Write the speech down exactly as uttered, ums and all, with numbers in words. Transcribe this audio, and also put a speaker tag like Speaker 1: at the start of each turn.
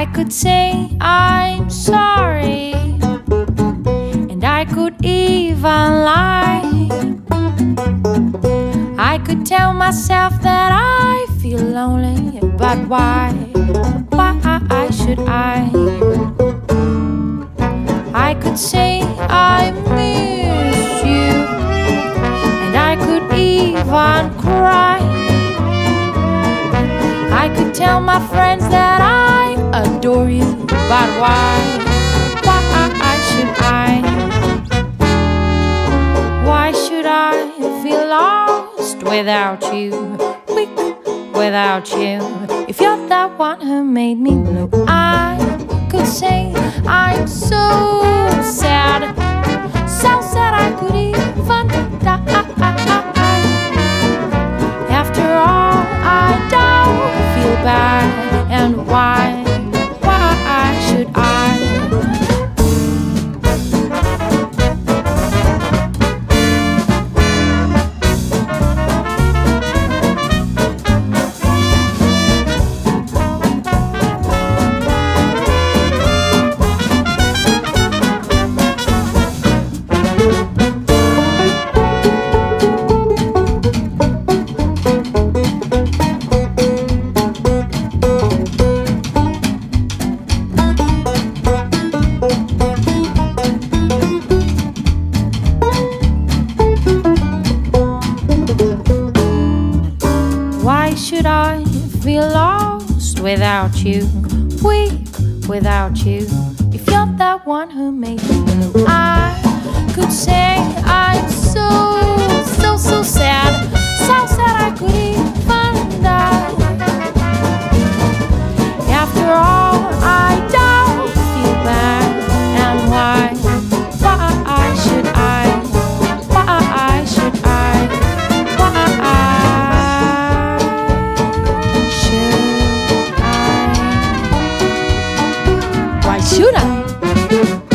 Speaker 1: could say I'm sorry, and I could even lie. I could tell myself that I feel lonely, but why? Why should I? I could say I miss you, and I could even cry. I could tell my friends that I adore you, but why? Why should I? Why should I feel lost without you, weak without you? If you're the one who made me blue, I could say I'm so sad, so sad I could even die. After all, I don't feel bad, and why, why should I? Why should I feel lost without you, weak without you? If you're the one who made me blue, I could say I'm so, so, so sad, so sad I could even die. After all, I don't feel bad, and why, why should I, why should I, why? Why should I?